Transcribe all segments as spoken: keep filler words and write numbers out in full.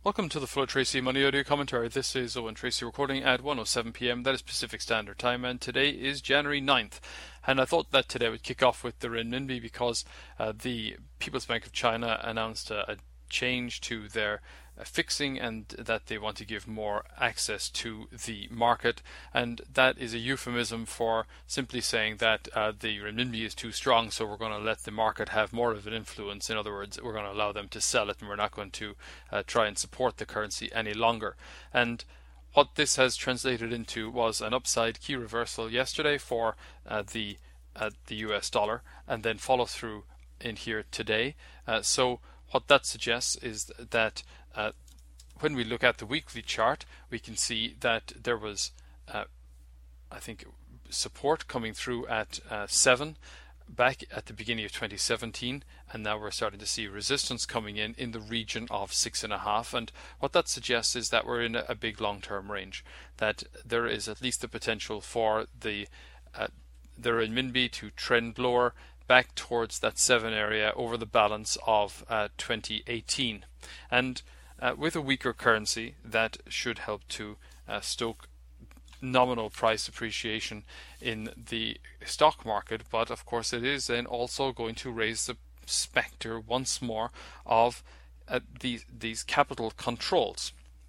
Welcome to the Flow Tracy Money Audio Commentary. This is Owen Tracy recording at one oh seven p m. That is Pacific Standard Time, and today is January ninth. And I thought that today would kick off with the renminbi because uh, the People's Bank of China announced a, a change to their uh, fixing, and that they want to give more access to the market, and that is a euphemism for simply saying that uh, the renminbi is too strong, so we're going to let the market have more of an influence. In other words, we're going to allow them to sell it, and we're not going to uh, try and support the currency any longer. And what this has translated into was an upside key reversal yesterday for uh, the uh, the U S dollar, and then follow through in here today. Uh, so what that suggests is that uh, when we look at the weekly chart, we can see that there was, uh, I think, support coming through at uh, seven back at the beginning of twenty seventeen, and now we're starting to see resistance coming in in the region of six and a half. And what that suggests is that we're in a, a big long-term range, that there is at least the potential for the uh, the renminbi to trend lower back towards that seven area over the balance of uh, twenty eighteen. And uh, with a weaker currency, that should help to uh, stoke nominal price appreciation in the stock market. But of course, it is then also going to raise the specter once more of uh, these, these capital controls.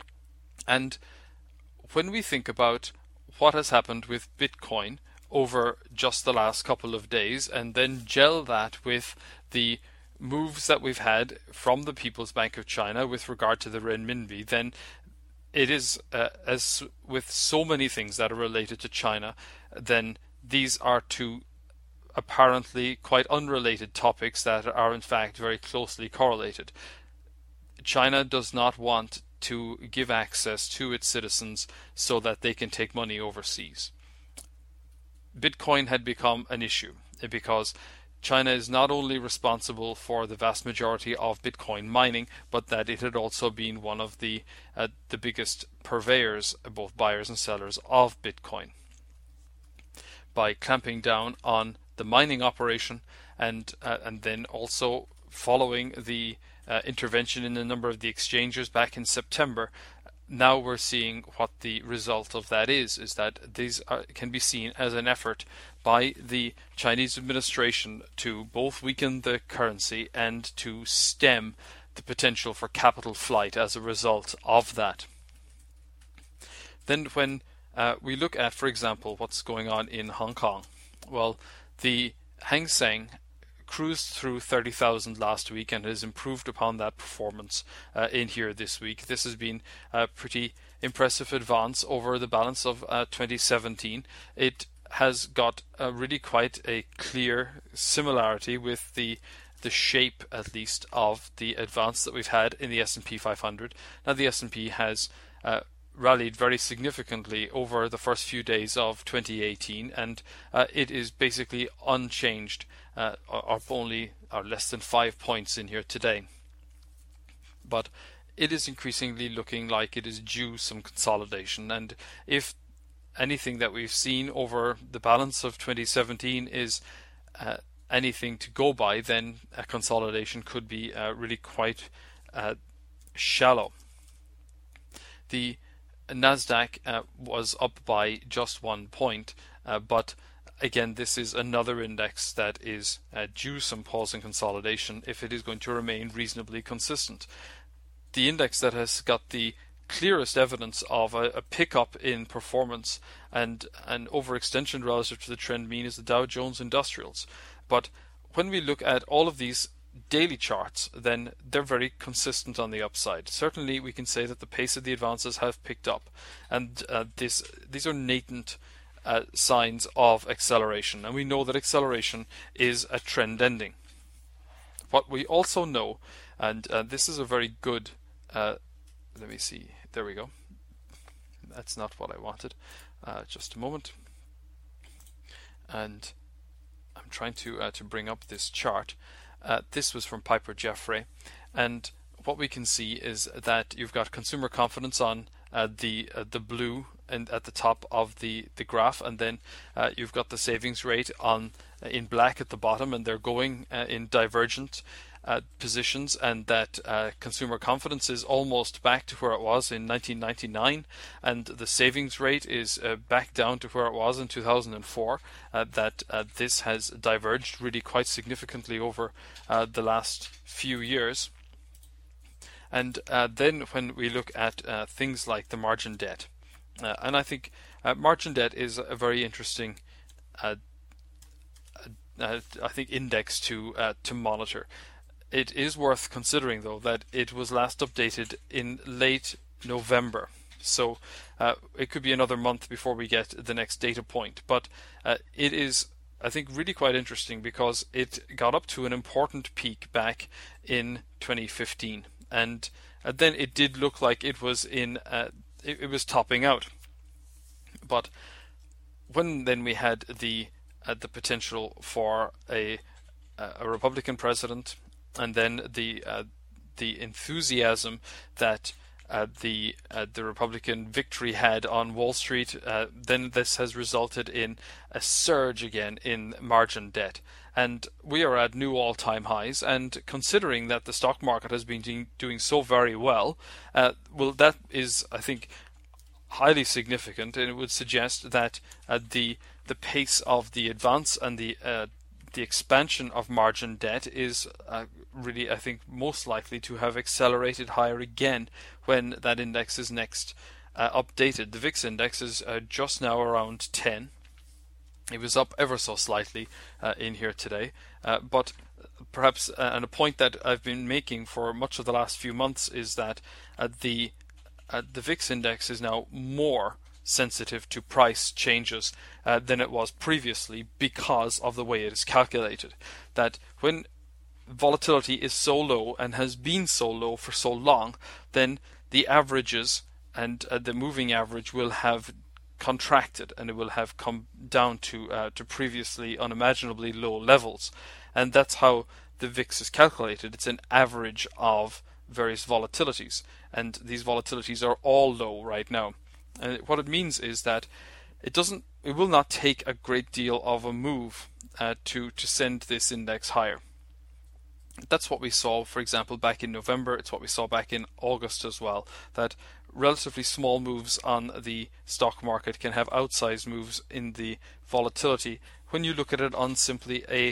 And when we think about what has happened with Bitcoin over just the last couple of days, and then gel that with the moves that we've had from the People's Bank of China with regard to the renminbi, then it is, uh, as with so many things that are related to China, then these are two apparently quite unrelated topics that are in fact very closely correlated. China does not want to give access to its citizens so that they can take money overseas. Bitcoin had become an issue because China is not only responsible for the vast majority of Bitcoin mining, but that it had also been one of the uh, the biggest purveyors, both buyers and sellers, of Bitcoin. By clamping down on the mining operation, and uh, and then also following the uh, intervention in a number of the exchanges back in September, now we're seeing what the result of that is, is that these are, can be seen as an effort by the Chinese administration to both weaken the currency and to stem the potential for capital flight as a result of that. Then when uh, we look at, for example, what's going on in Hong Kong, well, the Hang Seng cruised through thirty thousand last week and has improved upon that performance uh, in here this week. This has been a pretty impressive advance over the balance of uh, twenty seventeen. It has got uh, really quite a clear similarity with the the shape, at least, of the advance that we've had in the S and P five hundred. Now the S and P has uh, rallied very significantly over the first few days of twenty eighteen, and uh, it is basically unchanged, uh, or only or less than five points in here today. But it is increasingly looking like it is due some consolidation, and if anything that we've seen over the balance of twenty seventeen is uh, anything to go by, then a consolidation could be uh, really quite uh, shallow. The Nasdaq uh, was up by just one point, uh, but again, this is another index that is uh, due some pause and consolidation if it is going to remain reasonably consistent. The index that has got the clearest evidence of a, a pickup in performance and an overextension relative to the trend mean is the Dow Jones Industrials. But when we look at all of these daily charts, then they're very consistent on the upside. Certainly we can say that the pace of the advances have picked up, and uh, this these are latent uh, signs of acceleration, and we know that acceleration is a trend ending. What we also know, and uh, this is a very good uh, let me see, there we go, that's not what I wanted, uh, just a moment, and I'm trying to uh, to bring up this chart. Uh, this was from Piper Jaffray, and what we can see is that you've got consumer confidence on uh, the uh, the blue and at the top of the the graph, and then uh, you've got the savings rate on uh, in black at the bottom, and they're going uh, in divergent uh, positions, and that uh, consumer confidence is almost back to where it was in nineteen ninety-nine, and the savings rate is uh, back down to where it was in two thousand four, uh, that uh, this has diverged really quite significantly over uh, the last few years. And uh, then when we look at uh, things like the margin debt, uh, and I think uh, margin debt is a very interesting uh, uh, I think index to uh, to monitor. It is worth considering, though, that it was last updated in late November, so uh, it could be another month before we get the next data point. But uh, it is, I think, really quite interesting because it got up to an important peak back in twenty fifteen, and uh, then it did look like it was in uh, it, it was topping out. But when then we had the uh, the potential for a a Republican president, and then the uh, the enthusiasm that uh, the uh, the Republican victory had on Wall Street, uh, then this has resulted in a surge again in margin debt, and we are at new all-time highs. And considering that the stock market has been doing, doing so very well, uh, well, that is, I think, highly significant, and it would suggest that uh, the the pace of the advance and the uh, the expansion of margin debt is uh, really, I think, most likely to have accelerated higher again when that index is next uh, updated. The V I X index is uh, just now around ten. It was up ever so slightly uh, in here today, uh, but perhaps, uh, and a point that I've been making for much of the last few months is that uh, the uh, the V I X index is now more sensitive to price changes uh, than it was previously because of the way it is calculated. That when volatility is so low and has been so low for so long, then the averages and uh, the moving average will have contracted, and it will have come down to uh, to previously unimaginably low levels. And that's how the V I X is calculated. It's an average of various volatilities, and these volatilities are all low right now. And what it means is that it doesn't, it will not take a great deal of a move uh, to to send this index higher. That's what we saw, for example, back in November. It's what we saw back in August as well. That relatively small moves on the stock market can have outsized moves in the volatility when you look at it on simply a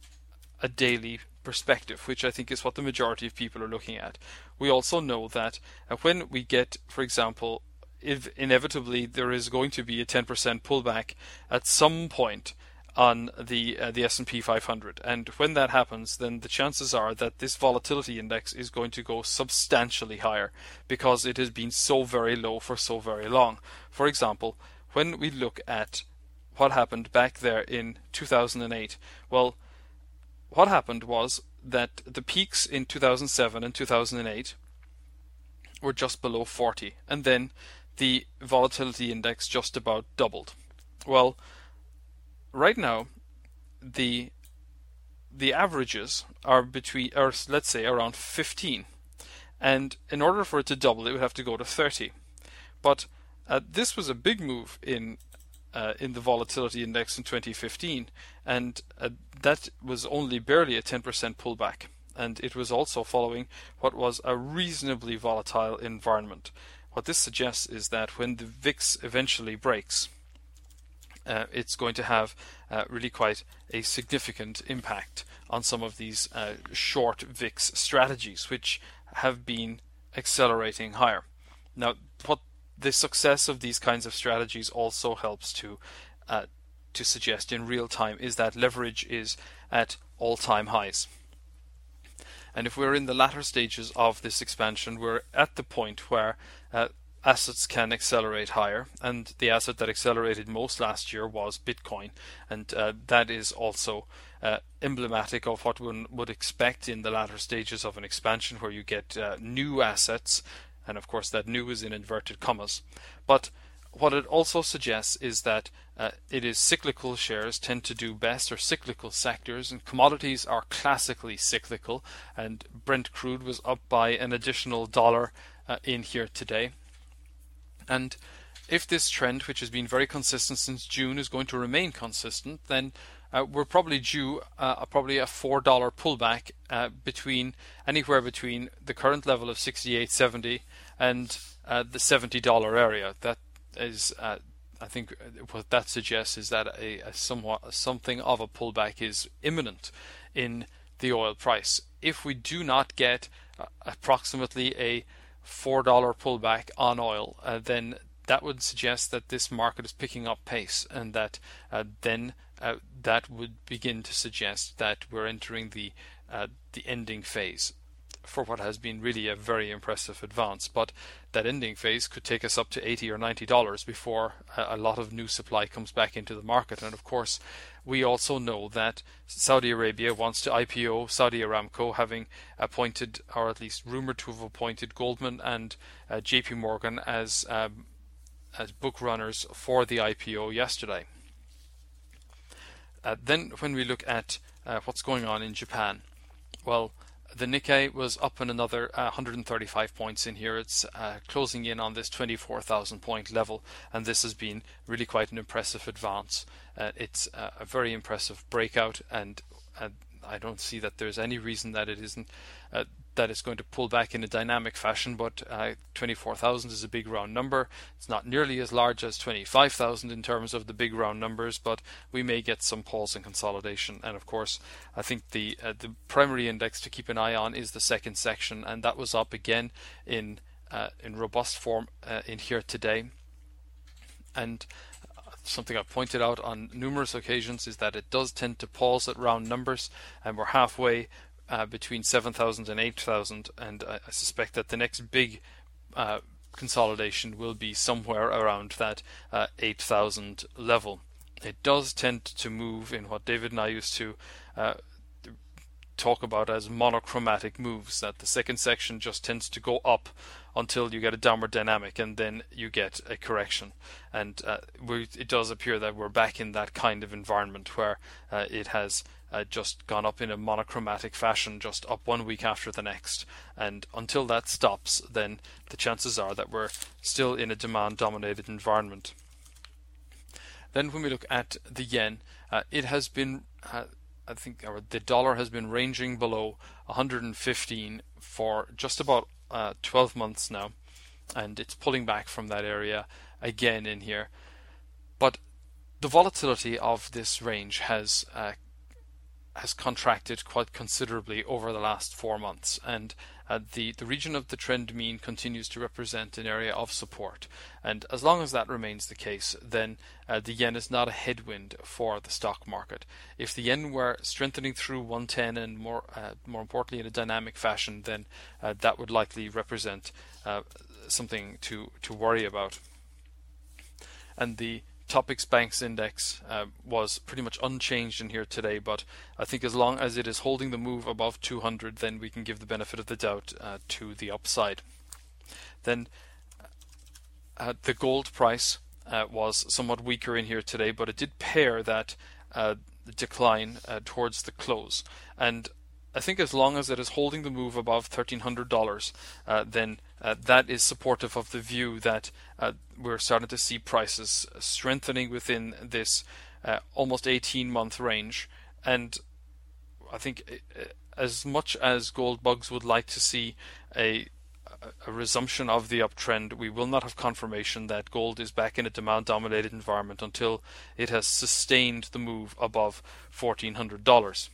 a daily perspective, which I think is what the majority of people are looking at. We also know that uh, when we get, for example, if inevitably there is going to be a ten percent pullback at some point on the uh, the S and P five hundred, and when that happens, then the chances are that this volatility index is going to go substantially higher because it has been so very low for so very long. For example, when we look at what happened back there in two thousand eight, well, what happened was that the peaks in two thousand seven and two thousand eight were just below forty, and then the volatility index just about doubled. Well, right now, the the averages are between, or let's say around fifteen, and in order for it to double, it would have to go to thirty. But uh, this was a big move in uh, in the volatility index in twenty fifteen, and uh, that was only barely a ten percent pullback, and it was also following what was a reasonably volatile environment. What this suggests is that when the V I X eventually breaks, uh, it's going to have uh, really quite a significant impact on some of these uh, short V I X strategies, which have been accelerating higher. Now, what the success of these kinds of strategies also helps to uh, to suggest in real time is that leverage is at all-time highs. And if we're in the latter stages of this expansion, we're at the point where uh, assets can accelerate higher, and the asset that accelerated most last year was Bitcoin, and uh, that is also uh, emblematic of what one would expect in the latter stages of an expansion, where you get uh, new assets, and of course that new is in inverted commas. But what it also suggests is that uh, it is cyclical shares tend to do best, or cyclical sectors, and commodities are classically cyclical, and Brent crude was up by an additional dollar uh, in here today. And if this trend, which has been very consistent since June, is going to remain consistent, then uh, we're probably due uh, probably a four dollar pullback uh, between anywhere between the current level of sixty-eight seventy and uh, the seventy dollar area. That is, uh, I think, what that suggests is that a, a somewhat something of a pullback is imminent in the oil price. If we do not get uh, approximately a four dollar pullback on oil, uh, then that would suggest that this market is picking up pace, and that uh, then uh, that would begin to suggest that we're entering the uh, the ending phase for what has been really a very impressive advance. But that ending phase could take us up to eighty or ninety dollars before a lot of new supply comes back into the market. And of course, we also know that Saudi Arabia wants to I P O Saudi Aramco, having appointed, or at least rumored to have appointed, Goldman and uh, J P Morgan as um, as book runners for the I P O yesterday. Uh, then when we look at uh, what's going on in Japan, well, the Nikkei was up in another uh, one hundred thirty-five points in here. It's uh, closing in on this twenty-four thousand point level, and this has been really quite an impressive advance. Uh, it's uh, a very impressive breakout, and uh, I don't see that there's any reason that it isn't uh, that it's going to pull back in a dynamic fashion. But uh, twenty-four thousand is a big round number. It's not nearly as large as twenty-five thousand in terms of the big round numbers, but we may get some pause and consolidation. And of course, I think the uh, the primary index to keep an eye on is the second section, and that was up again in uh, in robust form uh, in here today. And something I've pointed out on numerous occasions is that it does tend to pause at round numbers, and we're halfway uh, between seven thousand and eight thousand, and I, I suspect that the next big uh, consolidation will be somewhere around that uh, eight thousand level. It does tend to move in what David and I used to uh, talk about as monochromatic moves, that the second section just tends to go up until you get a downward dynamic, and then you get a correction. And uh, we, it does appear that we're back in that kind of environment where uh, it has uh, just gone up in a monochromatic fashion, just up one week after the next. And until that stops, then the chances are that we're still in a demand-dominated environment. Then when we look at the yen, uh, it has been uh, I think or the dollar has been ranging below one hundred fifteen for just about uh, twelve months now, and it's pulling back from that area again in here. But the volatility of this range has uh, has contracted quite considerably over the last four months, and uh, the the region of the trend mean continues to represent an area of support. And as long as that remains the case, then uh, the yen is not a headwind for the stock market. If the yen were strengthening through one ten and more uh, more importantly in a dynamic fashion, then uh, that would likely represent uh, something to to worry about. And the Topix Banks Index uh, was pretty much unchanged in here today, but I think as long as it is holding the move above two hundred, then we can give the benefit of the doubt uh, to the upside. Then uh, the gold price uh, was somewhat weaker in here today, but it did pair that uh, decline uh, towards the close. And I think as long as it is holding the move above thirteen hundred dollars, uh, then uh, that is supportive of the view that uh, we're starting to see prices strengthening within this uh, almost eighteen month range. And I think uh, as much as gold bugs would like to see a, a resumption of the uptrend, we will not have confirmation that gold is back in a demand-dominated environment until it has sustained the move above fourteen hundred dollars.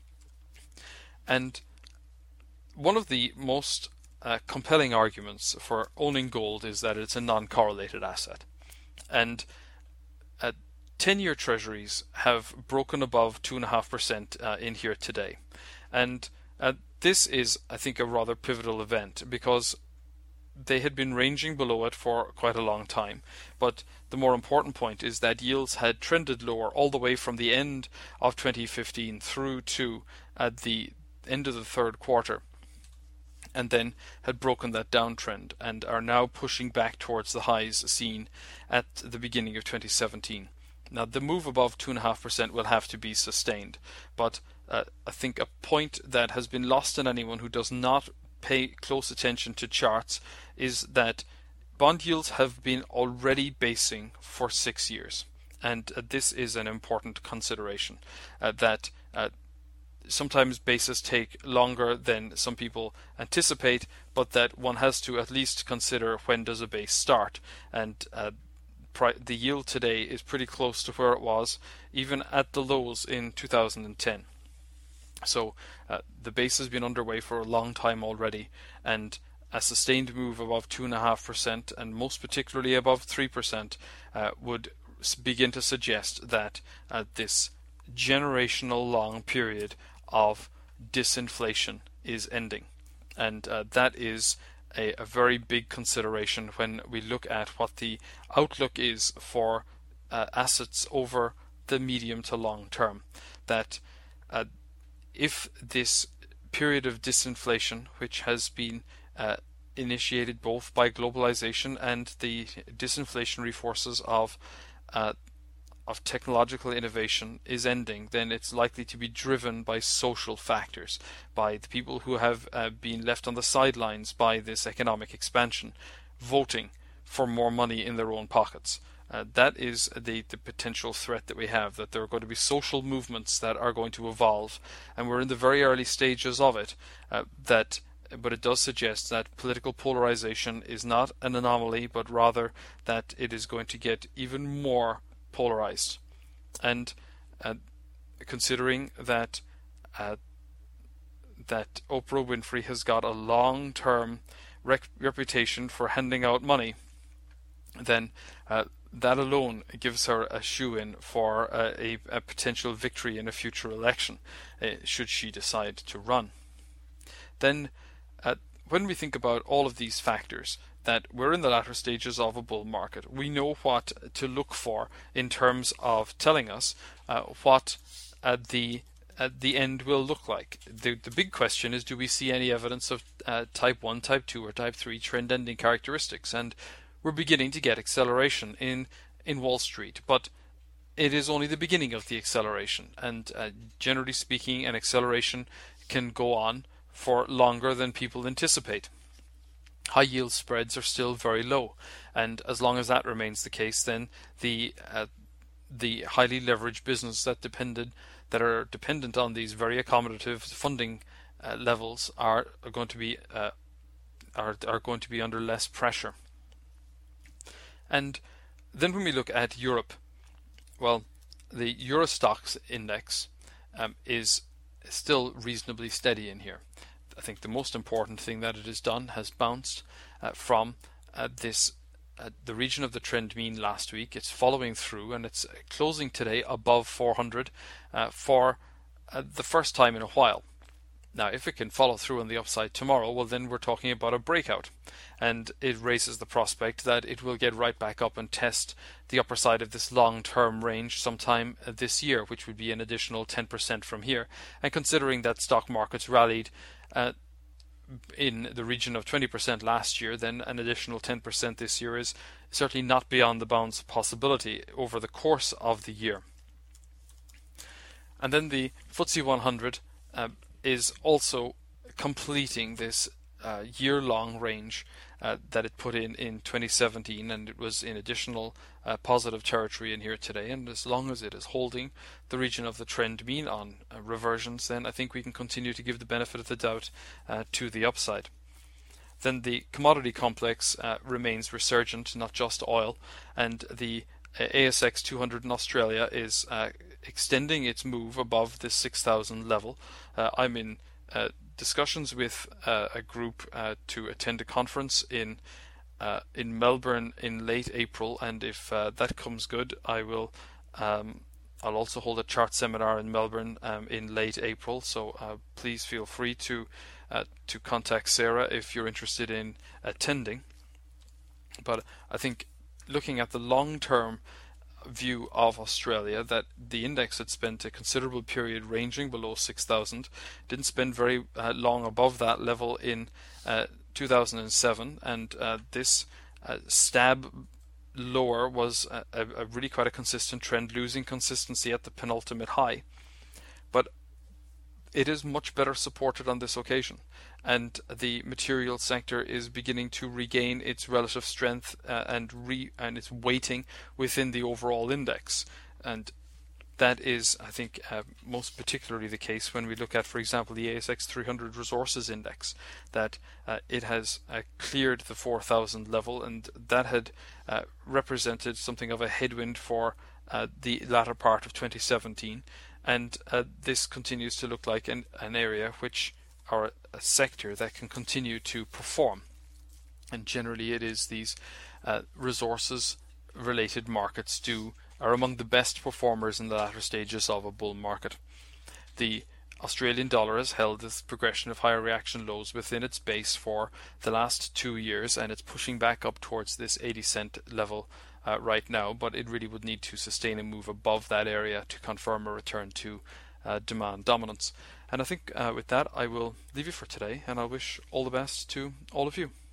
And one of the most uh, compelling arguments for owning gold is that it's a non-correlated asset. And uh, ten-year treasuries have broken above two point five percent uh, in here today. And uh, this is, I think, a rather pivotal event, because they had been ranging below it for quite a long time. But the more important point is that yields had trended lower all the way from the end of twenty fifteen through to uh, the end of the third quarter, and then had broken that downtrend and are now pushing back towards the highs seen at the beginning of twenty seventeen. Now the move above two point five percent will have to be sustained, but uh, I think a point that has been lost on anyone who does not pay close attention to charts is that bond yields have been already basing for six years. And uh, this is an important consideration, uh, that uh, sometimes bases take longer than some people anticipate, but that one has to at least consider when does a base start. And uh, the yield today is pretty close to where it was even at the lows in two thousand ten. So uh, the base has been underway for a long time already, and a sustained move above two point five percent and most particularly above three percent uh, would begin to suggest that uh, this generational long period of disinflation is ending. And uh, that is a, a very big consideration when we look at what the outlook is for uh, assets over the medium to long term. That uh, if this period of disinflation, which has been uh, initiated both by globalization and the disinflationary forces of uh, of technological innovation, is ending, then it's likely to be driven by social factors, by the people who have uh, been left on the sidelines by this economic expansion, voting for more money in their own pockets. Uh, that is the, the potential threat that we have, that there are going to be social movements that are going to evolve, and we're in the very early stages of it. Uh, that, but it does suggest that political polarization is not an anomaly, but rather that it is going to get even more polarized. And uh, considering that uh, that Oprah Winfrey has got a long-term rec- reputation for handing out money, then uh, that alone gives her a shoe-in for uh, a, a potential victory in a future election, uh, should she decide to run. Then, uh, when we think about all of these factors, that we're in the latter stages of a bull market, we know what to look for in terms of telling us uh, what uh, the uh, the end will look like. The, the big question is, do we see any evidence of uh, type one, type two, or type three trend-ending characteristics? And we're beginning to get acceleration in, in Wall Street, but it is only the beginning of the acceleration. And uh, generally speaking, an acceleration can go on for longer than people anticipate. High yield spreads are still very low, and as long as that remains the case, then the uh, the highly leveraged business that depended that are dependent on these very accommodative funding uh, levels are, are going to be uh, are are going to be under less pressure. And then when we look at Europe, well, the Euro Stoxx index um, is still reasonably steady in here. I think the most important thing that it has done has bounced uh, from uh, this uh, the region of the trend mean last week. It's following through, and it's closing today above four hundred uh, for uh, the first time in a while. Now, if it can follow through on the upside tomorrow, well, then we're talking about a breakout, and it raises the prospect that it will get right back up and test the upper side of this long-term range sometime this year, which would be an additional ten percent from here. And considering that stock markets rallied uh, in the region of twenty percent last year, then an additional ten percent this year is certainly not beyond the bounds of possibility over the course of the year. And then the F T S E one hundred uh, is also completing this uh, year-long range uh, that it put in in twenty seventeen, and it was in additional uh, positive territory in here today. And as long as it is holding the region of the trend mean on uh, reversions, then I think we can continue to give the benefit of the doubt uh, to the upside. Then the commodity complex uh, remains resurgent, not just oil, and the A S X two hundred in Australia is uh, extending its move above the six thousand level. Uh, I'm in uh, discussions with uh, a group uh, to attend a conference in uh, in Melbourne in late April, and if uh, that comes good, I will. Um, I'll also hold a chart seminar in Melbourne um, in late April. So uh, please feel free to uh, to contact Sarah if you're interested in attending. But I think, looking at the long-term view of Australia, that the index had spent a considerable period ranging below six thousand, didn't spend very uh, long above that level in uh, two thousand seven, and uh, this uh, stab lower was a, a really quite a consistent trend, losing consistency at the penultimate high. But it is much better supported on this occasion, and the materials sector is beginning to regain its relative strength uh, and re and its weighting within the overall index. And that is, I think, uh, most particularly the case when we look at, for example, the A S X three hundred Resources Index, that uh, it has uh, cleared the four thousand level, and that had uh, represented something of a headwind for uh, the latter part of twenty seventeen. And uh, this continues to look like an, an area which, or a sector that can continue to perform. And generally it is these uh, resources related markets do are among the best performers in the latter stages of a bull market. The Australian dollar has held this progression of higher reaction lows within its base for the last two years, and it's pushing back up towards this eighty cent level uh, right now, but it really would need to sustain a move above that area to confirm a return to uh, demand dominance. And I think uh, with that I will leave you for today, and I wish all the best to all of you.